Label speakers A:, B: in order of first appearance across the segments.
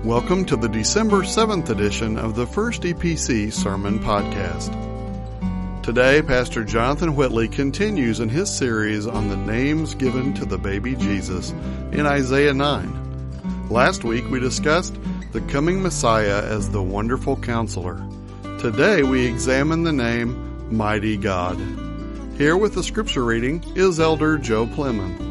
A: Welcome to the December 7th edition of the First EPC Sermon Podcast. Today, Pastor Jonathan Whitley continues in his series on the names given to the baby Jesus in Isaiah 9. Last week, we discussed the coming Messiah as the Wonderful Counselor. Today, we examine the name Mighty God. Here with the scripture reading is Elder Joe Plemon.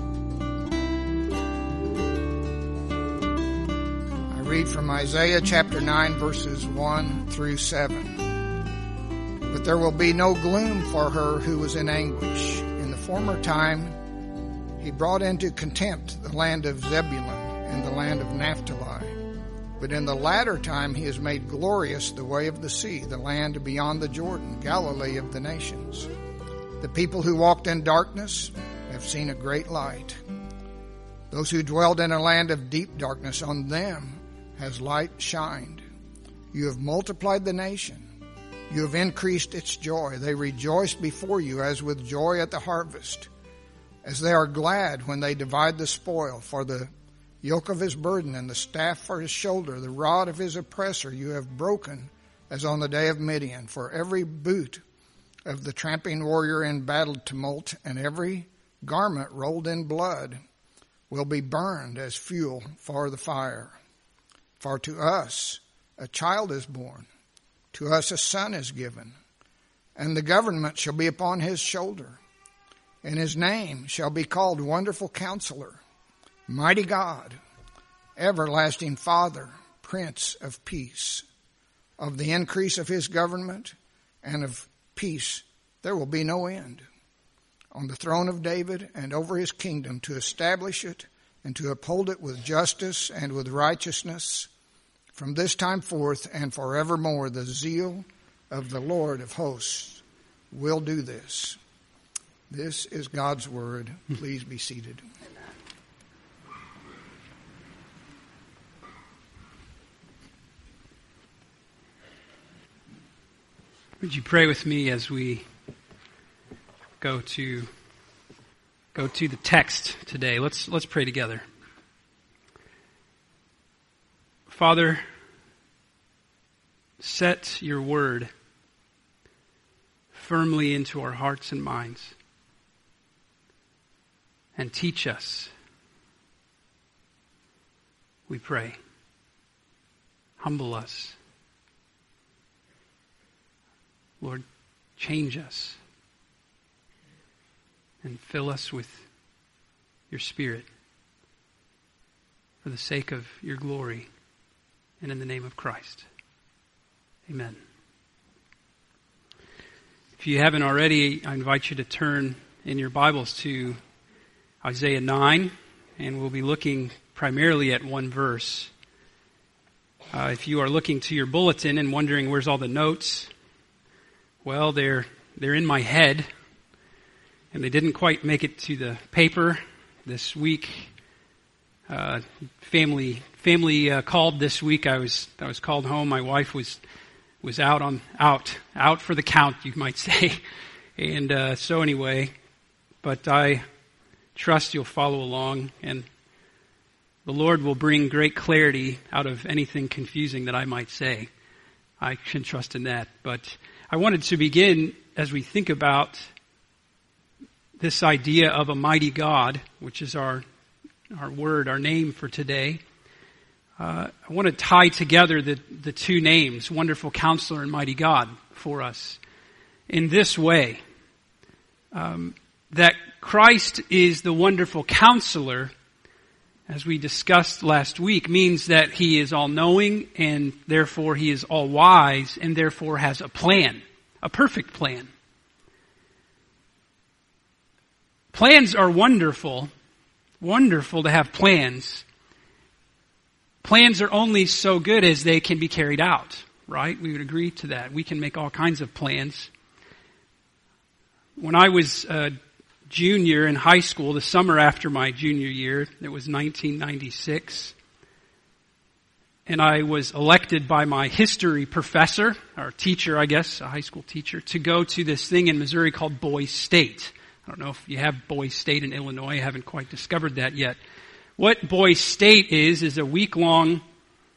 B: Read from Isaiah chapter 9 verses 1 through 7. But there will be no gloom for her who was in anguish. In the former time he brought into contempt the land of Zebulun and the land of Naphtali. But in the latter time he has made glorious the way of the sea, the land beyond the Jordan, Galilee of the nations. The people who walked in darkness have seen a great light. Those who dwelled in a land of deep darkness, on them has light shined. You have multiplied the nation. You have increased its joy. They rejoice before you as with joy at the harvest, as they are glad when they divide the spoil. For the yoke of his burden and the staff for his shoulder, the rod of his oppressor you have broken as on the day of Midian. For every boot of the tramping warrior in battle tumult and every garment rolled in blood will be burned as fuel for the fire. For to us a child is born, to us a son is given, and the government shall be upon his shoulder, and his name shall be called Wonderful Counselor, Mighty God, Everlasting Father, Prince of Peace. Of the increase of his government and of peace there will be no end, on the throne of David and over his kingdom, to establish it and to uphold it with justice and with righteousness from this time forth and forevermore. The zeal of the Lord of hosts will do this. This is God's word. Please be seated.
C: Would you pray with me as we go to the text today? Let's pray together. Father, set your word firmly into our hearts and minds and teach us, we pray. Humble us. Lord, change us and fill us with your Spirit for the sake of your glory and in the name of Christ. Amen. If you haven't already, I invite you to turn in your Bibles to Isaiah 9, and we'll be looking primarily at one verse. If you are looking to your bulletin and wondering where's all the notes, well, they're in my head, and they didn't quite make it to the paper this week. Family called this week. I was called home. My wife was out for the count, you might say. And so anyway, but I trust you'll follow along, and the Lord will bring great clarity out of anything confusing that I might say. I can trust in that. But I wanted to begin as we think about this idea of a mighty God, which is our word, our name for today. I want to tie together the two names, Wonderful Counselor and Mighty God, for us in this way. That Christ is the Wonderful Counselor, as we discussed last week, means that he is all-knowing, and therefore he is all-wise, and therefore has a plan, a perfect plan. Plans are wonderful to have plans. Plans are only so good as they can be carried out, right? We would agree to that. We can make all kinds of plans. When I was a junior in high school, the summer after my junior year, it was 1996, and I was elected by my history professor, or teacher, I guess, a high school teacher, to go to this thing in Missouri called Boys State. I don't know if you have Boys State in Illinois. I haven't quite discovered that yet. What Boys State is a week-long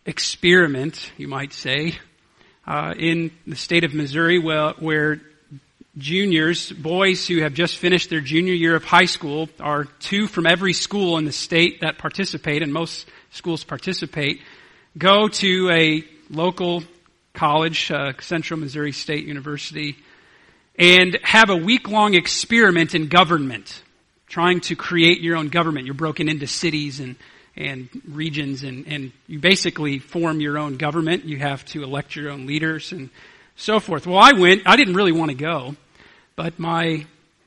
C: experiment, you might say, in the state of Missouri, where juniors, boys who have just finished their junior year of high school, are 2 from every school in the state that participate, and most schools participate, go to a local college, Central Missouri State University, and have a week-long experiment in government, trying to create your own government. You're broken into cities and regions, and you basically form your own government. You have to elect your own leaders and so forth. Well, I went. I didn't really want to go, but my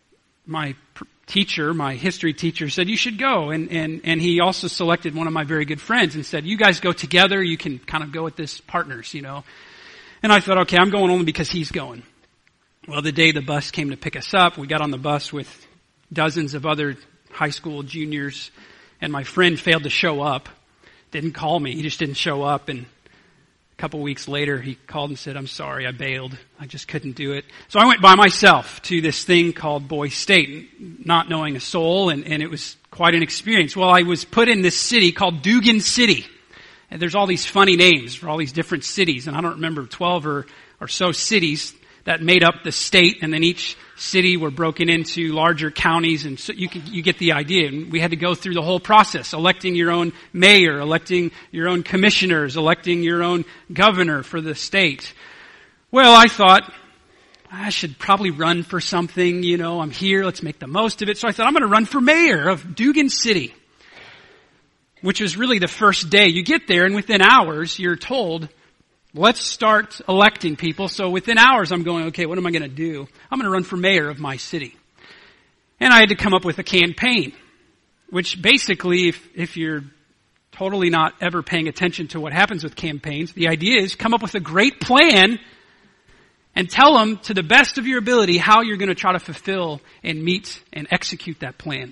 C: teacher, my history teacher, said you should go, and he also selected one of my very good friends and said, you guys go together. You can kind of go with this partners, you know. And I thought, okay, I'm going only because he's going. Well, the day the bus came to pick us up, we got on the bus with dozens of other high school juniors, and my friend failed to show up. Didn't call me. He just didn't show up, and a couple weeks later, he called and said, I'm sorry, I bailed. I just couldn't do it. So I went by myself to this thing called Boise State, not knowing a soul, and it was quite an experience. Well, I was put in this city called Dugan City. And there's all these funny names for all these different cities, and I don't remember 12 or so cities that made up the state, and then each city were broken into larger counties, and so you get the idea. And we had to go through the whole process, electing your own mayor, electing your own commissioners, electing your own governor for the state. Well, I thought, I should probably run for something, you know, I'm here, let's make the most of it. So I thought, I'm going to run for mayor of Dugan City, which was really the first day. You get there, and within hours, you're told, let's start electing people. So within hours, I'm going, okay, what am I going to do? I'm going to run for mayor of my city. And I had to come up with a campaign, which basically, if you're totally not ever paying attention to what happens with campaigns, the idea is come up with a great plan and tell them to the best of your ability how you're going to try to fulfill and meet and execute that plan.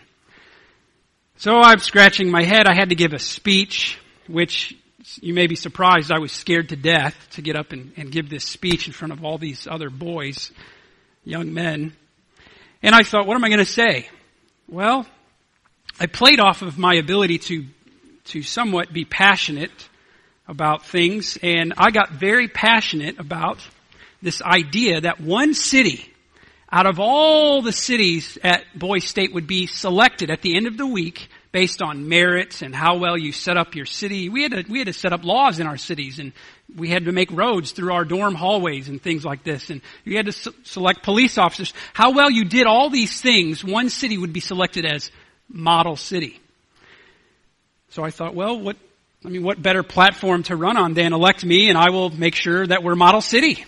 C: So I'm scratching my head. I had to give a speech, which you may be surprised, I was scared to death to get up and give this speech in front of all these other boys, young men. And I thought, what am I going to say? Well, I played off of my ability to somewhat be passionate about things, and I got very passionate about this idea that one city out of all the cities at Boise State would be selected at the end of the week based on merits and how well you set up your city. We had to set up laws in our cities, and we had to make roads through our dorm hallways and things like this. And you had to select police officers. How well you did all these things, one city would be selected as model city. So I thought, well, what better platform to run on than elect me, and I will make sure that we're model city.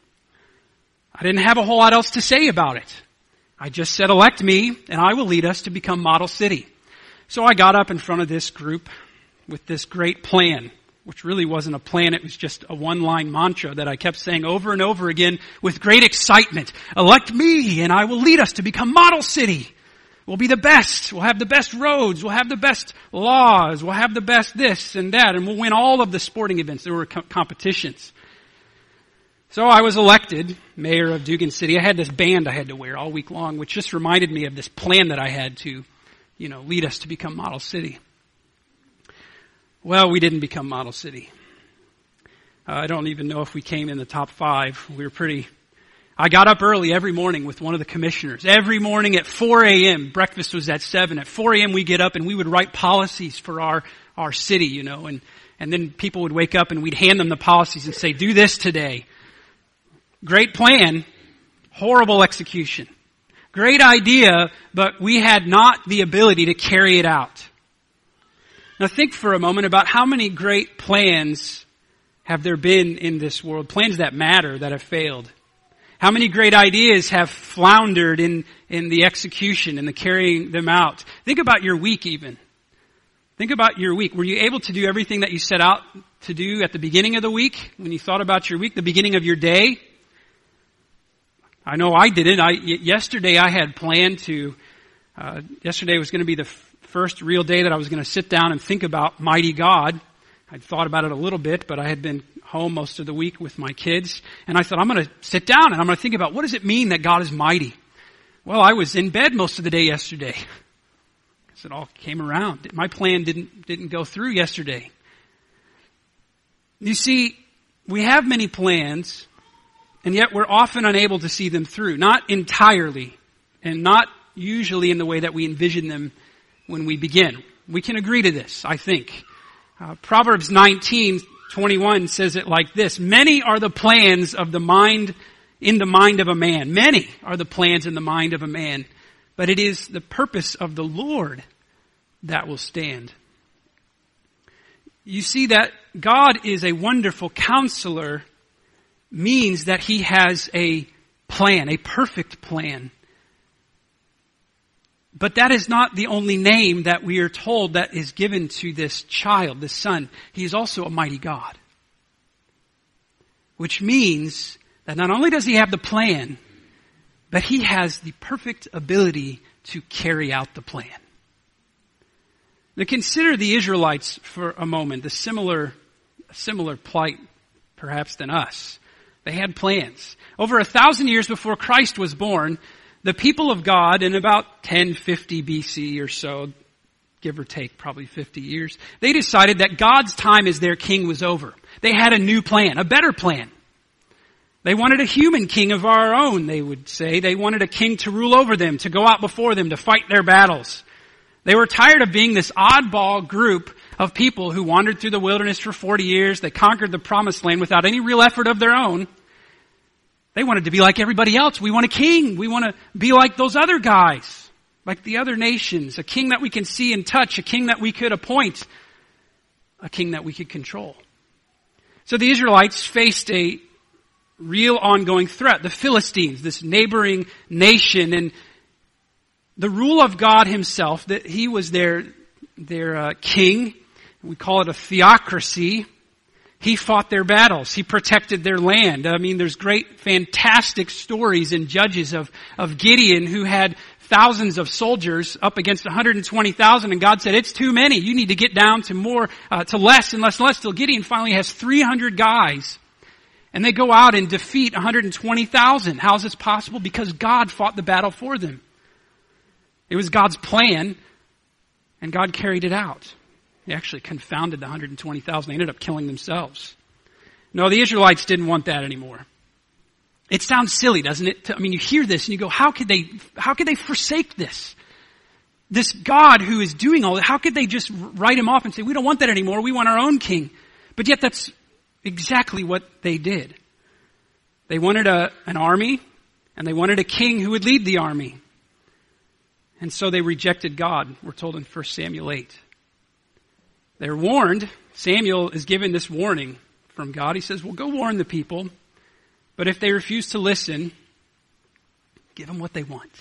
C: I didn't have a whole lot else to say about it. I just said, elect me, and I will lead us to become model city. So I got up in front of this group with this great plan, which really wasn't a plan. It was just a one-line mantra that I kept saying over and over again with great excitement. Elect me, and I will lead us to become model city. We'll be the best. We'll have the best roads. We'll have the best laws. We'll have the best this and that, and we'll win all of the sporting events. There were competitions. So I was elected mayor of Dugan City. I had this band I had to wear all week long, which just reminded me of this plan that I had to, lead us to become model city. Well, we didn't become model city. I don't even know if we came in the top 5. I got up early every morning with one of the commissioners. Every morning at 4 a.m., breakfast was at 7. At 4 a.m. we get up and we would write policies for our city, and then people would wake up and we'd hand them the policies and say, do this today. Great plan, horrible execution. Great idea, but we had not the ability to carry it out. Now think for a moment about how many great plans have there been in this world, plans that matter, that have failed. How many great ideas have floundered in the execution and the carrying them out. Think about your week even. Think about your week. Were you able to do everything that you set out to do at the beginning of the week, when you thought about your week, the beginning of your day? I know I didn't. Yesterday I had planned to, yesterday was going to be the first real day that I was going to sit down and think about mighty God. I'd thought about it a little bit, but I had been home most of the week with my kids. And I thought, I'm going to sit down and I'm going to think about, what does it mean that God is mighty? Well, I was in bed most of the day yesterday. It all came around. My plan didn't go through yesterday. You see, we have many plans, and yet we're often unable to see them through. Not entirely, and not usually in the way that we envision them when we begin. We can agree to this, I think. Proverbs 19:21 says it like this: many are the plans of the mind, in the mind of a man. Many are the plans in the mind of a man, but it is the purpose of the Lord that will stand. You see that God is a wonderful counselor means that He has a plan, a perfect plan. But that is not the only name that we are told that is given to this child, this son. He is also a mighty God. Which means that not only does He have the plan, but He has the perfect ability to carry out the plan. Now consider the Israelites for a moment, a similar plight perhaps than us. They had plans. Over 1,000 years before Christ was born, the people of God in about 1050 BC or so, give or take probably 50 years, they decided that God's time as their king was over. They had a new plan, a better plan. They wanted a human king of our own, they would say. They wanted a king to rule over them, to go out before them, to fight their battles. They were tired of being this oddball group of people who wandered through the wilderness for 40 years. They conquered the promised land without any real effort of their own. They wanted to be like everybody else. We want a king. We want to be like those other guys, like the other nations. A king that we can see and touch, a king that we could appoint, a king that we could control. So the Israelites faced a real ongoing threat. The Philistines, this neighboring nation, and the rule of God Himself, that He was their king. We call it a theocracy. He fought their battles. He protected their land. I mean, there's great, fantastic stories in Judges of Gideon, who had thousands of soldiers up against 120,000, and God said, it's too many. You need to get down to more, to less and less and less, till Gideon finally has 300 guys. And they go out and defeat 120,000. How is this possible? Because God fought the battle for them. It was God's plan, and God carried it out. He actually confounded the 120,000. They ended up killing themselves. No, the Israelites didn't want that anymore. It sounds silly, doesn't it? I mean, you hear this and you go, how could they forsake this? This God who is doing all that, how could they just write Him off and say, we don't want that anymore, we want our own king? But yet that's exactly what they did. They wanted an army, and they wanted a king who would lead the army. And so they rejected God, we're told in 1 Samuel 8. They're warned. Samuel is given this warning from God. He says, well, go warn the people. But if they refuse to listen, give them what they want.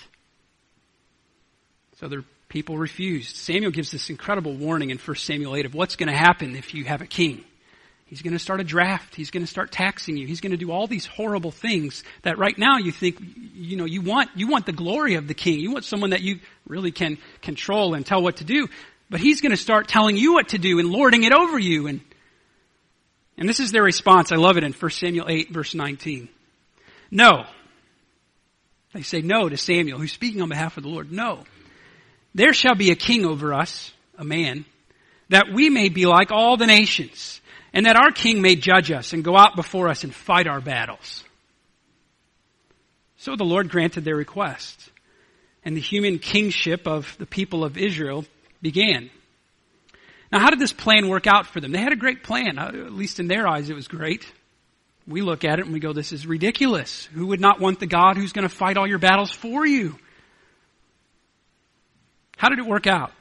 C: So their people refused. Samuel gives this incredible warning in 1 Samuel 8 of what's going to happen if you have a king. He's going to start a draft. He's going to start taxing you. He's going to do all these horrible things that right now you think, you want the glory of the king. You want someone that you really can control and tell what to do. But he's going to start telling you what to do and lording it over you. And this is their response. I love it in 1 Samuel 8, verse 19. No. They say no to Samuel, who's speaking on behalf of the Lord. No. There shall be a king over us, a man, that we may be like all the nations, and that our king may judge us and go out before us and fight our battles. So the Lord granted their request, and the human kingship of the people of Israel began. Now, how did this plan work out for them? They had a great plan. At least in their eyes, it was great. We look at it and we go, this is ridiculous. Who would not want the God who's going to fight all your battles for you? How did it work out?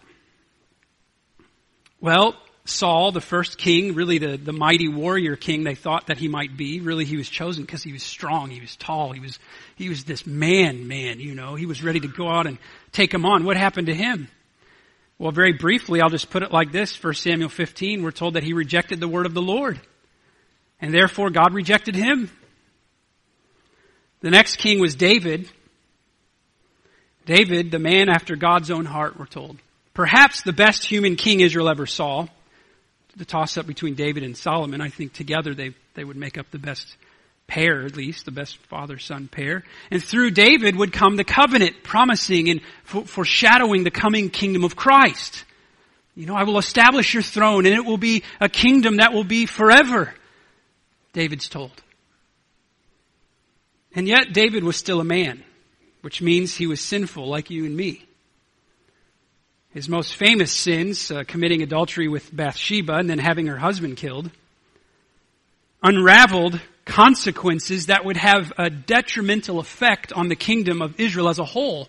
C: Well, Saul, the first king, really the mighty warrior king they thought that he might be, really he was chosen because he was strong, he was tall, he was this man, he was ready to go out and take him on. What happened to him? Well, very briefly, I'll just put it like this. 1 Samuel 15, we're told that he rejected the word of the Lord. And therefore, God rejected him. The next king was David. David, the man after God's own heart, we're told. Perhaps the best human king Israel ever saw. The toss-up between David and Solomon, I think together they would make up the best pair, at least, the best father-son pair. And through David would come the covenant, promising and foreshadowing the coming kingdom of Christ. I will establish your throne, and it will be a kingdom that will be forever. David's told. And yet David was still a man, which means he was sinful like you and me. His most famous sins, committing adultery with Bathsheba and then having her husband killed, unraveled consequences that would have a detrimental effect on the kingdom of Israel as a whole.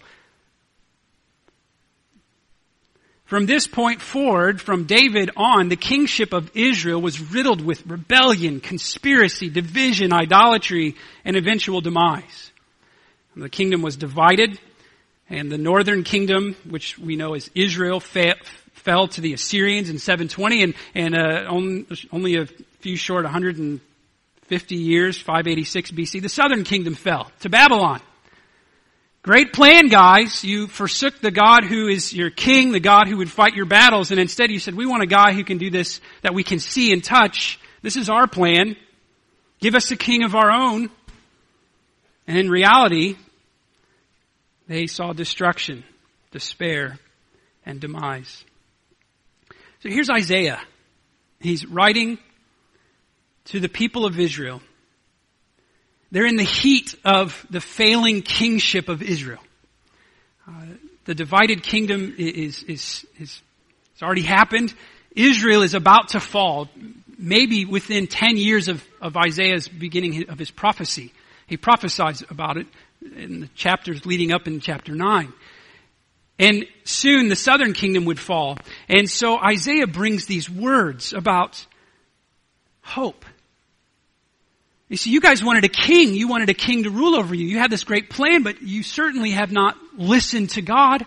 C: From this point forward, from David on, the kingship of Israel was riddled with rebellion, conspiracy, division, idolatry, and eventual demise. The kingdom was divided, and the northern kingdom, which we know as Israel, fell to the Assyrians in 720, and only a few short 150 years, 586 BC, the southern kingdom fell to Babylon. Great plan, guys. You forsook the God who is your king, the God who would fight your battles, and instead you said, we want a guy who can do this, that we can see and touch. This is our plan. Give us a king of our own. And in reality, they saw destruction, despair, and demise. So here's Isaiah. He's writing to the people of Israel. They're in the heat of the failing kingship of Israel. The divided kingdom is already happened. Israel is about to fall, maybe within 10 years of Isaiah's beginning of his prophecy. He prophesies about it in the chapters leading up in chapter 9. And soon the southern kingdom would fall. And so Isaiah brings these words about hope. You see, you guys wanted a king. You wanted a king to rule over you. You had this great plan, but you certainly have not listened to God.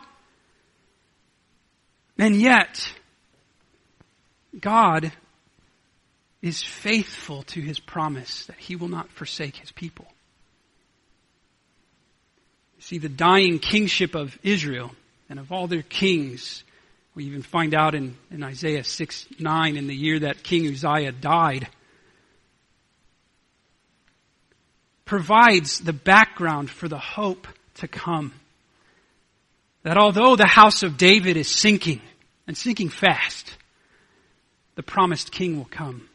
C: And yet, God is faithful to His promise that He will not forsake His people. You see, the dying kingship of Israel and of all their kings, we even find out in Isaiah 6:9, in the year that King Uzziah died, provides the background for the hope to come. That although the house of David is sinking, and sinking fast, the promised king will come.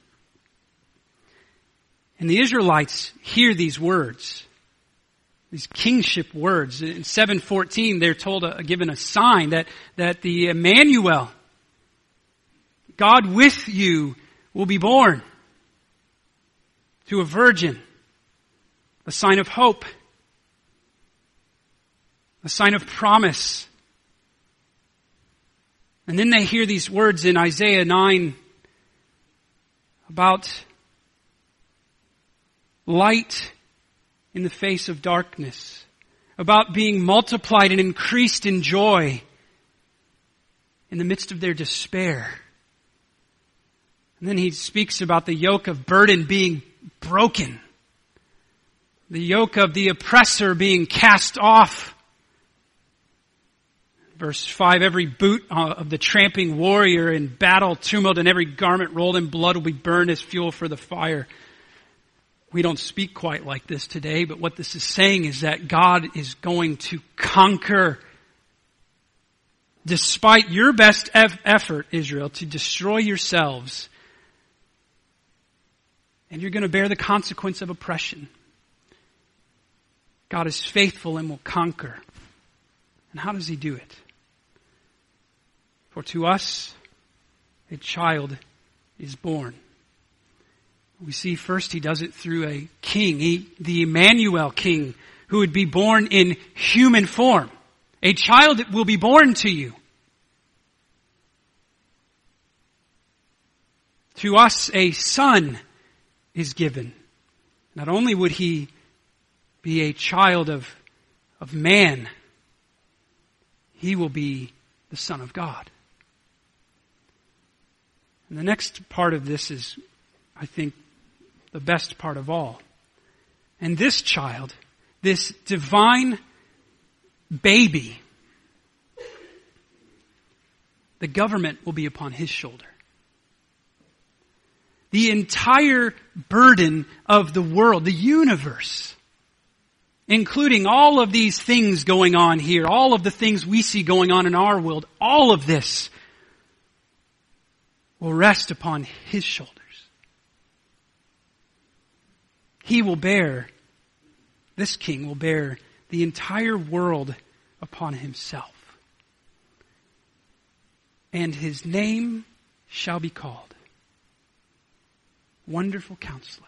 C: And the Israelites hear these words, these kingship words. In 7:14, they're told, given a sign that the Emmanuel, God with you, will be born to a virgin. A sign of hope. A sign of promise. And then they hear these words in Isaiah 9 about light in the face of darkness. About being multiplied and increased in joy in the midst of their despair. And then he speaks about the yoke of burden being broken. The yoke of the oppressor being cast off. Verse 5, every boot of the tramping warrior in battle tumult and every garment rolled in blood will be burned as fuel for the fire. We don't speak quite like this today, but what this is saying is that God is going to conquer, despite your best effort, Israel, to destroy yourselves. And you're going to bear the consequence of oppression. God is faithful and will conquer. And how does He do it? For to us, a child is born. We see first He does it through a king, the Emmanuel king, who would be born in human form. A child will be born to you. To us, a son is given. Not only would He be a child of man, He will be the Son of God. And the next part of this is, I think, the best part of all. And this child, this divine baby, the government will be upon His shoulder. The entire burden of the world, the universe, including all of these things going on here, all of the things we see going on in our world, all of this will rest upon His shoulders. this king will bear the entire world upon himself. And his name shall be called Wonderful Counselor,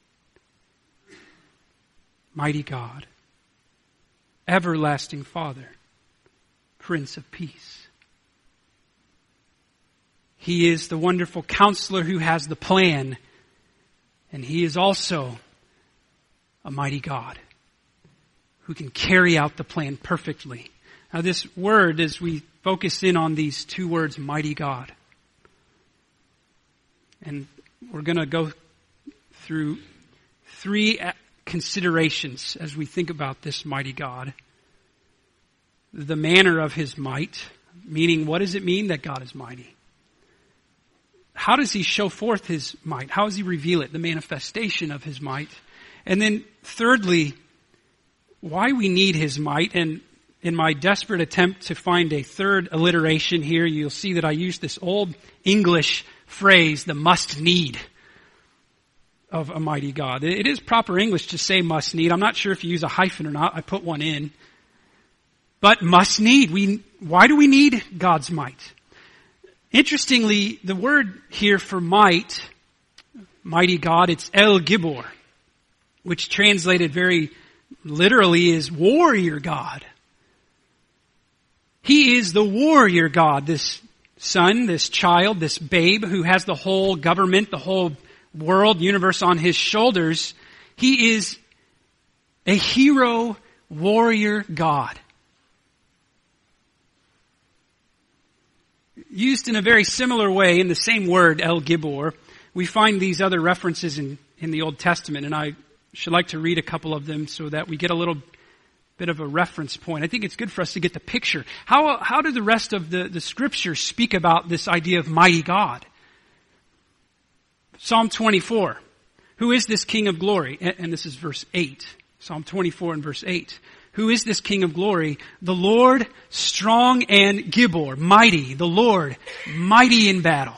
C: Mighty God, Everlasting Father, Prince of Peace. He is the wonderful counselor who has the plan, and he is also a mighty God who can carry out the plan perfectly. Now this word, as we focus in on these two words, mighty God, and we're going to go through three considerations as we think about this mighty God. The manner of his might, meaning what does it mean that God is mighty? How does he show forth his might? How does he reveal it? The manifestation of his might. And then thirdly, why we need his might. And in my desperate attempt to find a third alliteration here, you'll see that I use this old English phrase, the must need of a mighty God. It is proper English to say must need. I'm not sure if you use a hyphen or not. I put one in. But must need. Why do we need God's might? Interestingly, the word here for might, mighty God, it's El Gibor, which translated very literally is warrior God. He is the warrior God, this son, this child, this babe who has the whole government, the whole world, universe on his shoulders. He is a hero, warrior God. Used in a very similar way, in the same word, El Gibor, we find these other references in the Old Testament, and I should like to read a couple of them so that we get a little bit of a reference point. I think it's good for us to get the picture. How do the rest of the scriptures speak about this idea of mighty God? Psalm 24. Who is this King of glory? And this is verse 8. Psalm 24 and verse 8. Who is this King of glory? The Lord, strong and Gibor, mighty. The Lord, mighty in battle.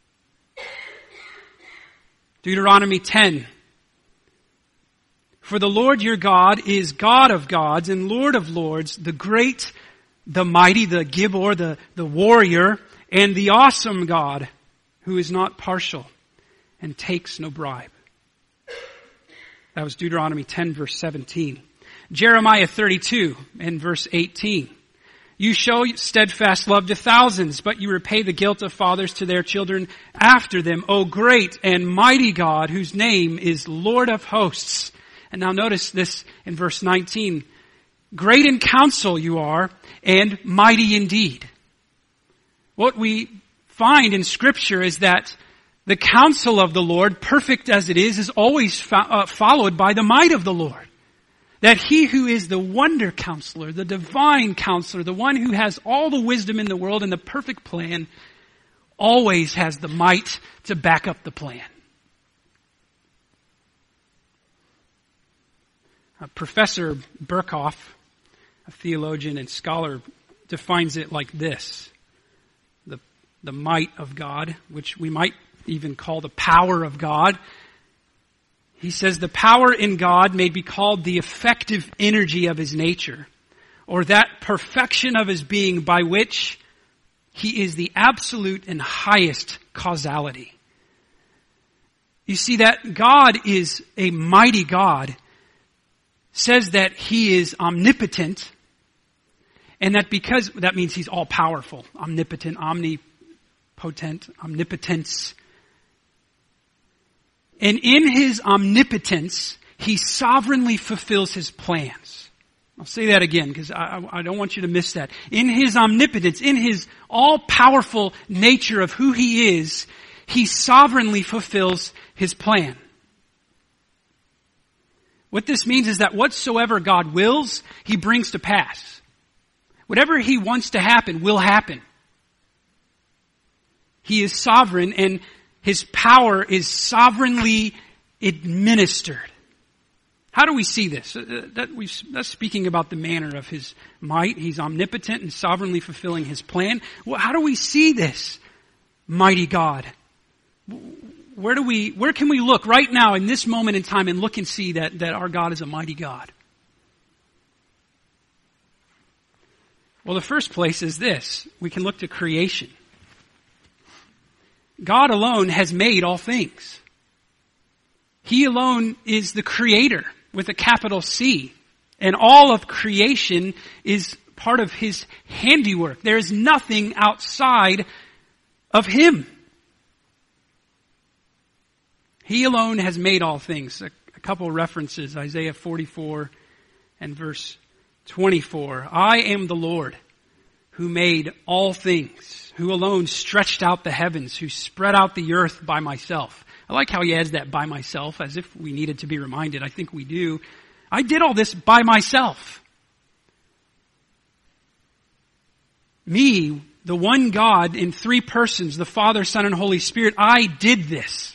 C: Deuteronomy 10. For the Lord your God is God of gods and Lord of lords, the great, the mighty, the Gibor, the warrior, and the awesome God, who is not partial and takes no bribe. That was Deuteronomy 10 verse 17. Jeremiah 32 and verse 18. You show steadfast love to thousands, but you repay the guilt of fathers to their children after them. O great and mighty God, whose name is Lord of hosts. And now notice this in verse 19. Great in counsel you are, and mighty indeed. What we find in Scripture is that the counsel of the Lord, perfect as it is always followed by the might of the Lord. That he who is the wonder counselor, the divine counselor, the one who has all the wisdom in the world and the perfect plan, always has the might to back up the plan. Professor Berkhoff, a theologian and scholar, defines it like this. The might of God, which we might even call the power of God. He says the power in God may be called the effective energy of his nature, or that perfection of his being by which he is the absolute and highest causality. You see, that God is a mighty God says that he is omnipotent, and that because that means he's all powerful, omnipotent, omnipotent, omnipotence. And in his omnipotence, he sovereignly fulfills his plans. I'll say that again because I don't want you to miss that. In his omnipotence, in his all-powerful nature of who he is, he sovereignly fulfills his plan. What this means is that whatsoever God wills, he brings to pass. Whatever he wants to happen will happen. He is sovereign and his power is sovereignly administered. How do we see this? That's speaking about the manner of his might. He's omnipotent and sovereignly fulfilling his plan. Well, how do we see this mighty God? where can we look right now in this moment in time and look and see that our God is a mighty God? Well, the first place is this. We can look to creation. God alone has made all things. He alone is the creator with a capital C. And all of creation is part of his handiwork. There is nothing outside of him. He alone has made all things. A couple of references, Isaiah 44 and verse 24. I am the Lord who made all things, who alone stretched out the heavens, who spread out the earth by myself. I like how he adds that by myself, as if we needed to be reminded. I think we do. I did all this by myself. Me, the one God in three persons, the Father, Son, and Holy Spirit, I did this.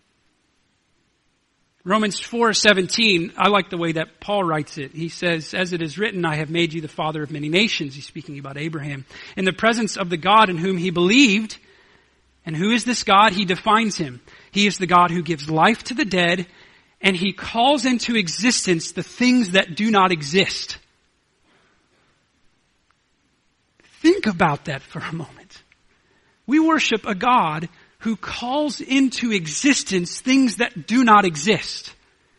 C: Romans 4:17, I like the way that Paul writes it. He says, as it is written, I have made you the father of many nations. He's speaking about Abraham. In the presence of the God in whom he believed. And who is this God? He defines him. He is the God who gives life to the dead, and he calls into existence the things that do not exist. Think about that for a moment. We worship a God who calls into existence things that do not exist.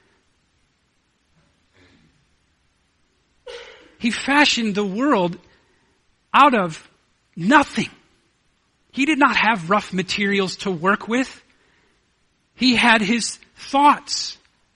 C: He fashioned the world out of nothing. He did not have rough materials to work with. He had his thoughts.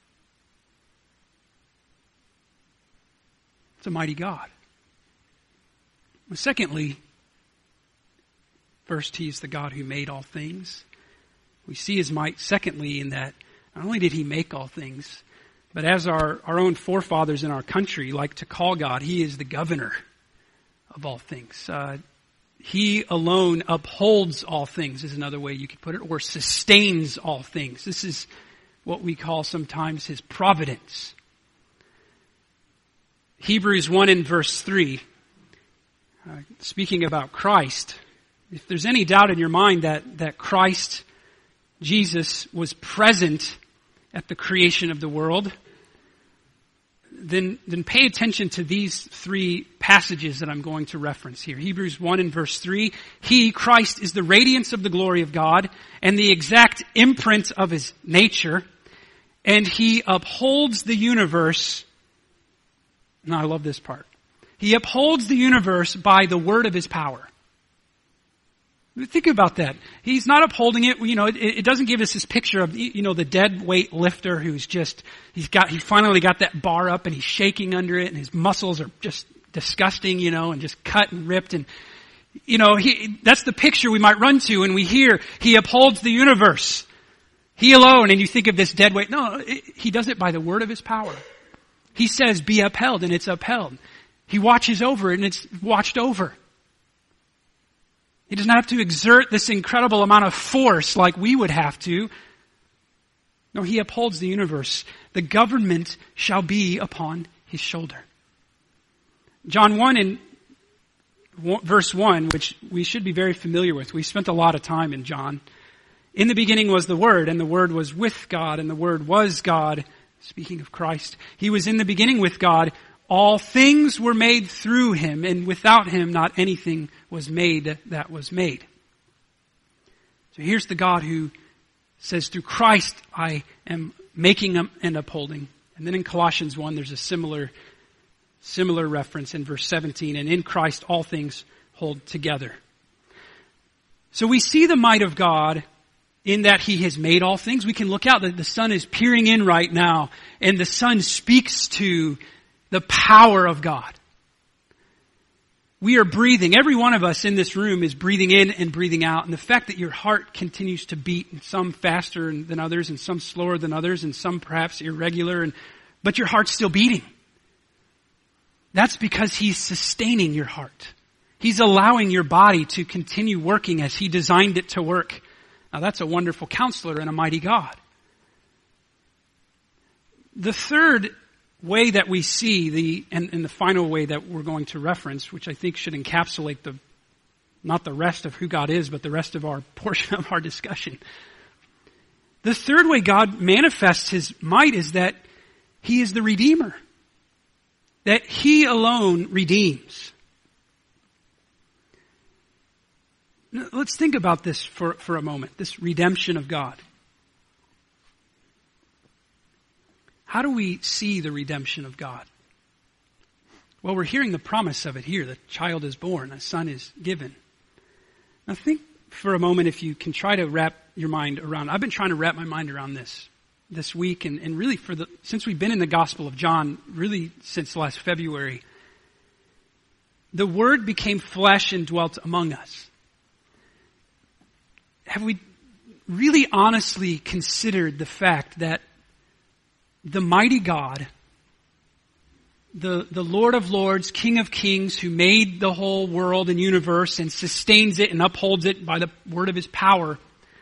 C: It's a mighty God. Secondly, first, he is the God who made all things. We see his might, secondly, in that not only did he make all things, but as our own forefathers in our country like to call God, he is the governor of all things. He alone upholds all things, is another way you could put it, or sustains all things. This is what we call sometimes his providence. Hebrews 1 and verse 3, speaking about Christ, if there's any doubt in your mind that Christ, Jesus, was present at the creation of the world, then pay attention to these three passages that I'm going to reference here. Hebrews 1 and verse 3, He, Christ, is the radiance of the glory of God and the exact imprint of his nature, and he upholds the universe. Now I love this part. He upholds the universe by the word of his power. Think about that. He's not upholding it. It doesn't give us this picture of, the dead weight lifter who's he finally got that bar up and he's shaking under it and his muscles are just disgusting, and just cut and ripped. And, that's the picture we might run to when we hear he upholds the universe. He alone. And you think of this dead weight. No, he does it by the word of his power. He says, be upheld, and it's upheld. He watches over it, and it's watched over. He doesn't have to exert this incredible amount of force like we would have to. No, he upholds the universe. The government shall be upon his shoulder. John 1 and verse 1, which we should be very familiar with. We spent a lot of time in John. In the beginning was the Word, and the Word was with God, and the Word was God. Speaking of Christ, he was in the beginning with God. All things were made through him, and without him not anything was made that was made. So here's the God who says, through Christ I am making and upholding. And then in Colossians 1 there's a similar reference in verse 17, and in Christ all things hold together. So we see the might of God in that he has made all things. We can look out. The sun is peering in right now, and the sun speaks to the power of God. We are breathing. Every one of us in this room is breathing in and breathing out. And the fact that your heart continues to beat, and some faster than others, and some slower than others, and some perhaps irregular, but your heart's still beating. That's because he's sustaining your heart. He's allowing your body to continue working as he designed it to work. Now that's a wonderful counselor and a mighty God. The third way that we see and the final way that we're going to reference, which I think should encapsulate not the rest of who God is, but the rest of our portion of our discussion. The third way God manifests his might is that he is the Redeemer. That he alone redeems. Now, let's think about this for a moment, this redemption of God. How do we see the redemption of God? Well, we're hearing the promise of it here. The child is born, a son is given. Now think for a moment if you can try to wrap your mind around. I've been trying to wrap my mind around this week and really since we've been in the Gospel of John, really since last February. The Word became flesh and dwelt among us. Have we really honestly considered the fact that the mighty God, the Lord of Lords, King of Kings, who made the whole world and universe and sustains it and upholds it by the word of his power,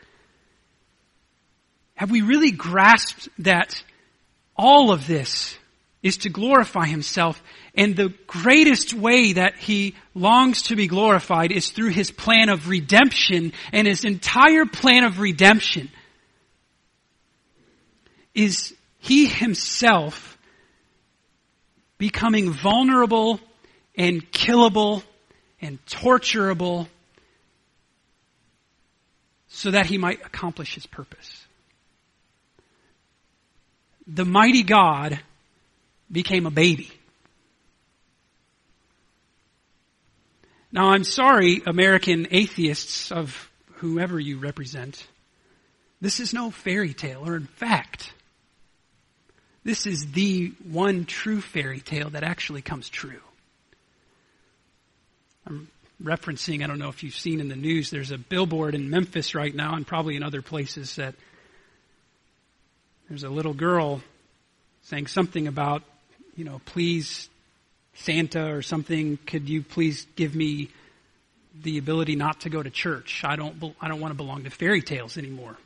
C: have we really grasped that all of this is to glorify himself, and the greatest way that he longs to be glorified is through his plan of redemption, and his entire plan of redemption is he himself becoming vulnerable and killable and torturable so that he might accomplish his purpose. The mighty God became a baby. Now, I'm sorry, American atheists of whoever you represent. This is no fairy tale, or in fact, this is the one true fairy tale that actually comes true. I'm referencing, I don't know if you've seen in the news, there's a billboard in Memphis right now and probably in other places that there's a little girl saying something about, please, Santa or something, could you please give me the ability not to go to church? I don't want to belong to fairy tales anymore.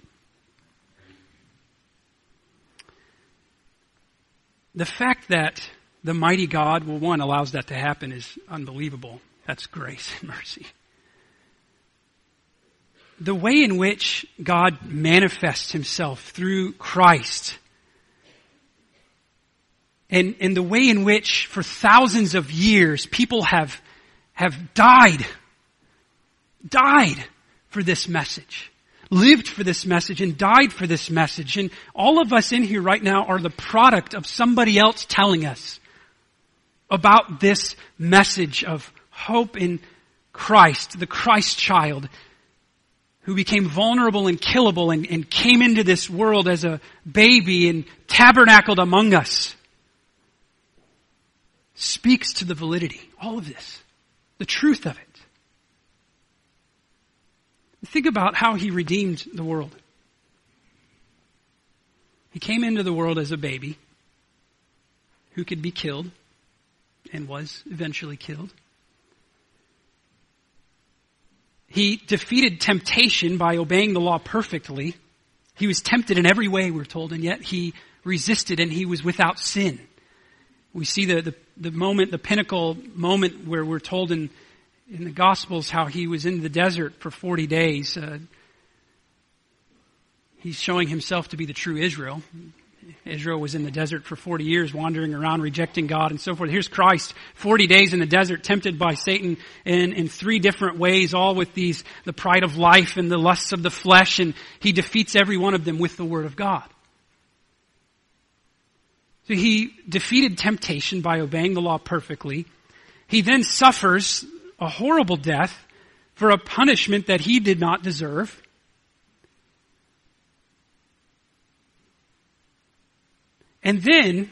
C: The fact that the mighty God, one, allows that to happen is unbelievable. That's grace and mercy. The way in which God manifests himself through Christ, and the way in which for thousands of years people have died for this message, lived for this message and died for this message. And all of us in here right now are the product of somebody else telling us about this message of hope in Christ, the Christ child, who became vulnerable and killable and came into this world as a baby and tabernacled among us, speaks to the validity, all of this, the truth of it. Think about how he redeemed the world. He came into the world as a baby who could be killed and was eventually killed. He defeated temptation by obeying the law perfectly. He was tempted in every way, we're told, and yet he resisted and he was without sin. We see the moment, the pinnacle moment where we're told in the Gospels how he was in the desert for 40 days. He's showing himself to be the true Israel. Israel was in the desert for 40 years, wandering around, rejecting God and so forth. Here's Christ, 40 days in the desert, tempted by Satan in 3 different ways, all with the pride of life and the lusts of the flesh, and he defeats every one of them with the Word of God. So he defeated temptation by obeying the law perfectly. He then suffers a horrible death for a punishment that he did not deserve. And then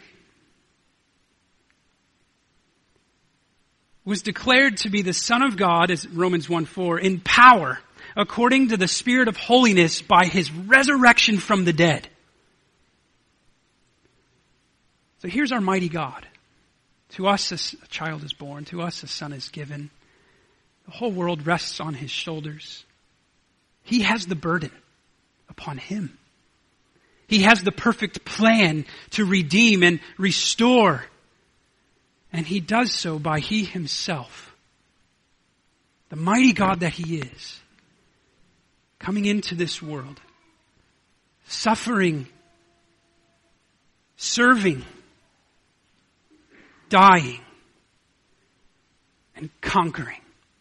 C: was declared to be the Son of God, as Romans 1:4, in power, according to the Spirit of holiness by his resurrection from the dead. So here's our mighty God. To us a child is born, to us a son is given. The whole world rests on his shoulders. He has the burden upon him. He has the perfect plan to redeem and restore. And he does so by he himself, the mighty God that he is, coming into this world suffering, serving, dying, and conquering.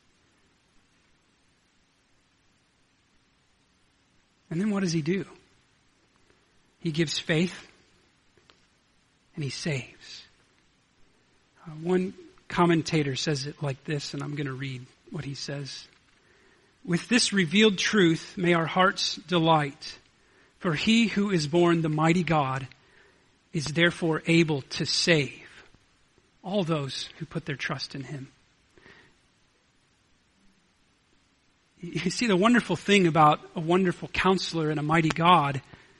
C: And then what does he do? He gives faith and he saves. One commentator says it like this, and I'm going to read what he says. With this revealed truth, may our hearts delight, for he who is born the mighty God is therefore able to save all those who put their trust in him. You see, the wonderful thing about a wonderful counselor and a mighty God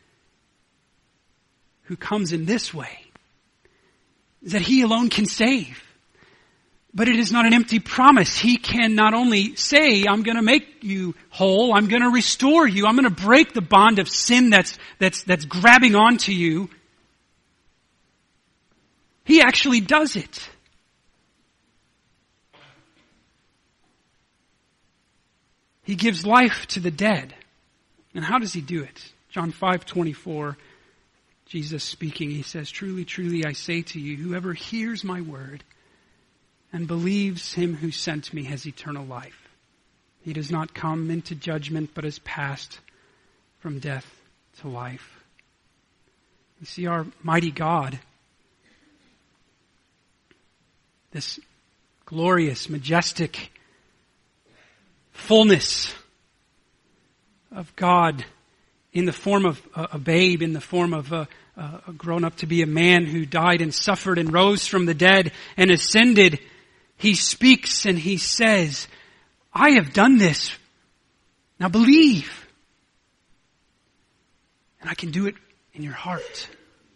C: who comes in this way is that he alone can save. But it is not an empty promise. He can not only say, I'm going to make you whole, I'm going to restore you, I'm going to break the bond of sin that's grabbing onto you. He actually does it. He gives life to the dead. And how does he do it? John 5:24, Jesus speaking, he says, truly, truly, I say to you, whoever hears my word and believes him who sent me has eternal life. He does not come into judgment, but is passed from death to life. You see, our mighty God, this glorious, majestic fullness of God in the form of a babe, in the form of a grown up to be a man who died and suffered and rose from the dead and ascended. He speaks and he says, I have done this. Now believe. And I can do it in your heart.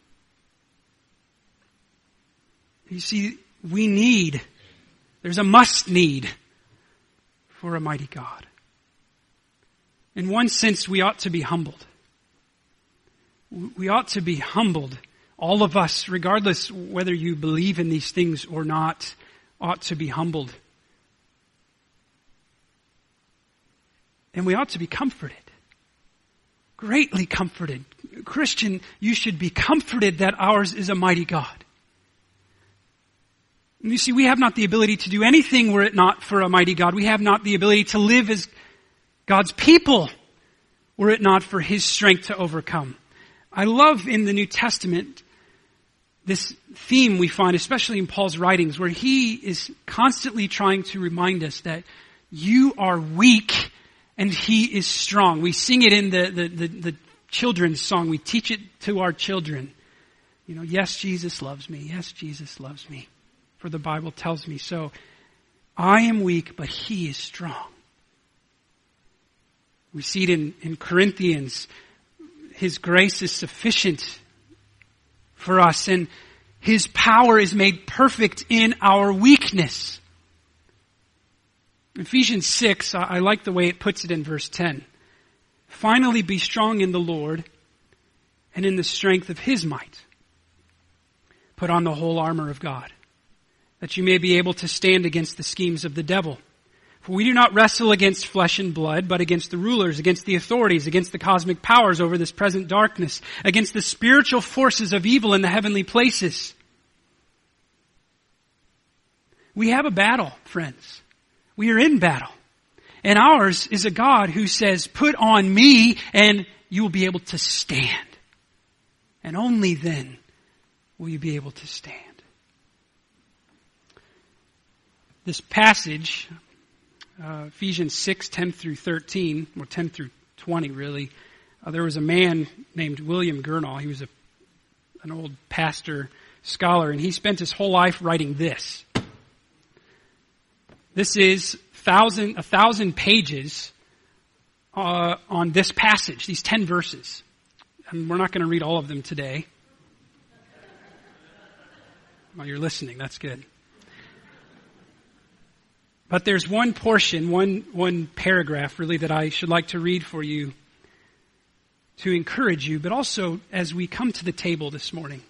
C: You see, there's a must need for a mighty God. In one sense, we ought to be humbled. We ought to be humbled. All of us, regardless whether you believe in these things or not, ought to be humbled. And we ought to be comforted. Greatly comforted. Christian, you should be comforted that ours is a mighty God. And you see, we have not the ability to do anything were it not for a mighty God. We have not the ability to live as God's people were it not for his strength to overcome. I love in the New Testament this theme we find, especially in Paul's writings, where he is constantly trying to remind us that you are weak and he is strong. We sing it in the children's song. We teach it to our children. You know, yes, Jesus loves me. Yes, Jesus loves me. For the Bible tells me so. I am weak, but he is strong. We see it in Corinthians. His grace is sufficient for us, and his power is made perfect in our weakness. Ephesians 6, I like the way it puts it in verse 10. Finally be strong in the Lord and in the strength of his might. Put on the whole armor of God, that you may be able to stand against the schemes of the devil. For we do not wrestle against flesh and blood, but against the rulers, against the authorities, against the cosmic powers over this present darkness, against the spiritual forces of evil in the heavenly places. We have a battle, friends. We are in battle. And ours is a God who says, put on me and you will be able to stand. And only then will you be able to stand. This passage, Ephesians 6, 10 through 13, or 10 through 20 really, there was a man named William Gurnall. He was an old pastor, scholar, and he spent his whole life writing this. This is 1,000 pages on this passage, these 10 verses. And we're not going to read all of them today. Well, you're listening, that's good. But there's one portion, one paragraph really that I should like to read for you to encourage you, but also as we come to the table this morning.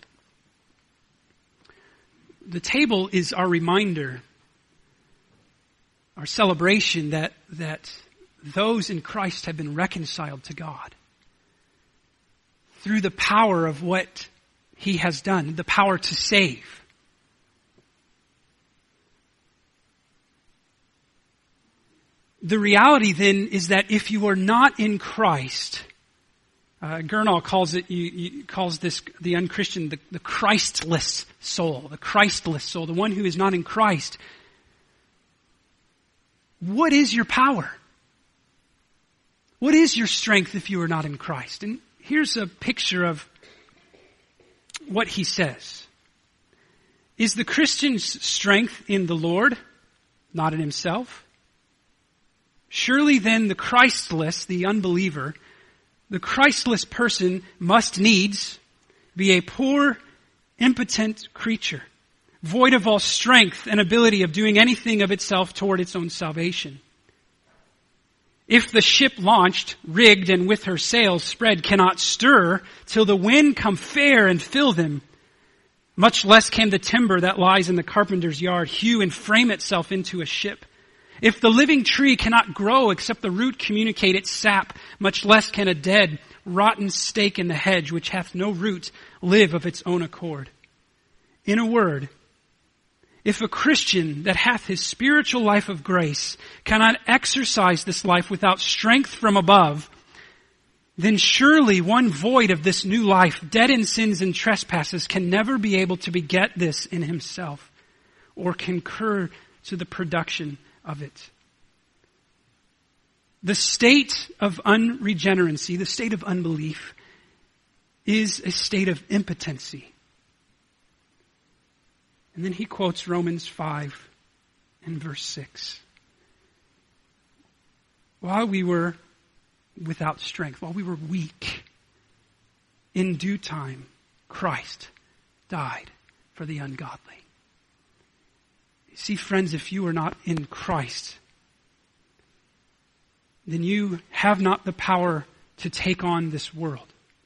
C: The table is our reminder, our celebration that those in Christ have been reconciled to God. through the power of what he has done, the power to save. The reality then is that if you are not in Christ, Gernall calls this the unchristian, the Christless soul, the one who is not in Christ. What is your power? What is your strength if you are not in Christ? And here's a picture of what he says. Is the Christian's strength in the Lord, not in himself? Surely then the Christless, the unbeliever, the Christless person must needs be a poor, impotent creature, void of all strength and ability of doing anything of itself toward its own salvation. If the ship launched, rigged, and with her sails spread cannot stir till the wind come fair and fill them, much less can the timber that lies in the carpenter's yard hew and frame itself into a ship. If the living tree cannot grow except the root communicate its sap, much less can a dead, rotten stake in the hedge, which hath no root, live of its own accord. In a word, if a Christian that hath his spiritual life of grace cannot exercise this life without strength from above, then surely one void of this new life, dead in sins and trespasses, can never be able to beget this in himself or concur to the production of it. The state of unregeneracy, the state of unbelief, is a state of impotency. And then he quotes Romans 5 and verse 6. While we were without strength, while we were weak, in due time, Christ died for the ungodly. See, friends, if you are not in Christ, then you have not the power to take on this world.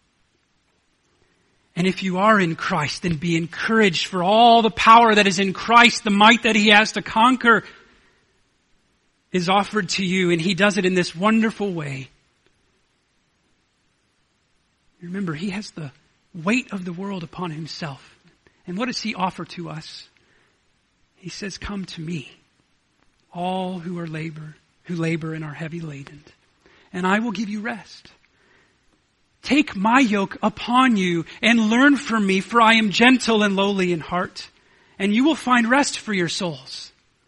C: And if you are in Christ, then be encouraged, for all the power that is in Christ, the might that he has to conquer, is offered to you, and he does it in this wonderful way. Remember, he has the weight of the world upon himself. And what does he offer to us? He says, come to me, all who labor and are heavy laden, and I will give you rest. Take my yoke upon you and learn from me, for I am gentle and lowly in heart, and you will find rest for your souls.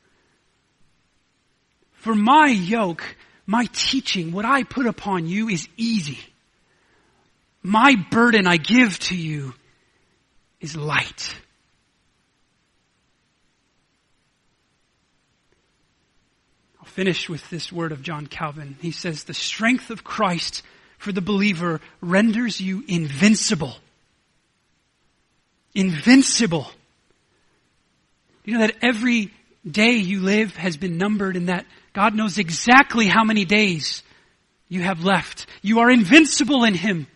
C: For my yoke, my teaching, what I put upon you is easy. My burden I give to you is light. Finish with this word of John Calvin. He says, the strength of Christ for the believer renders you invincible. Invincible. You know that every day you live has been numbered, and that God knows exactly how many days you have left. You are invincible in him.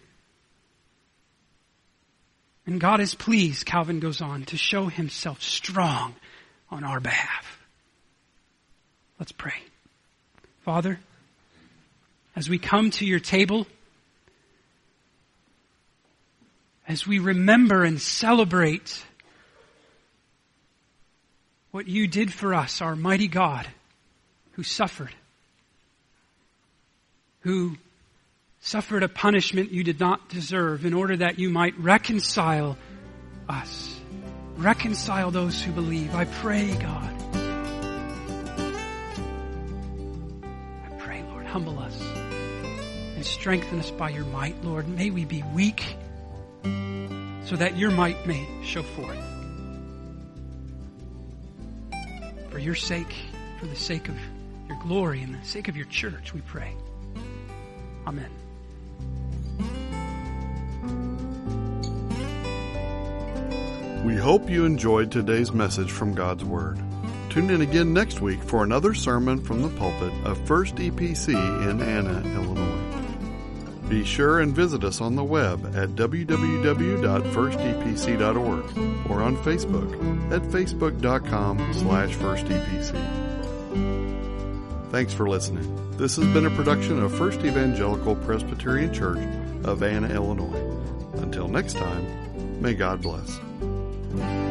C: And God is pleased, Calvin goes on, to show himself strong on our behalf. Let's pray. Father, as we come to your table, as we remember and celebrate what you did for us, our mighty God, who suffered a punishment you did not deserve in order that you might reconcile us, reconcile those who believe. I pray, God, humble us and strengthen us by your might, Lord. May we be weak so that your might may show forth. For your sake, for the sake of your glory and the sake of your church, we pray. Amen.
A: We hope you enjoyed today's message from God's Word. Tune in again next week for another sermon from the pulpit of First EPC in Anna, Illinois. Be sure and visit us on the web at www.firstepc.org or on Facebook at facebook.com/firstepc. Thanks for listening. This has been a production of First Evangelical Presbyterian Church of Anna, Illinois. next time, may God bless.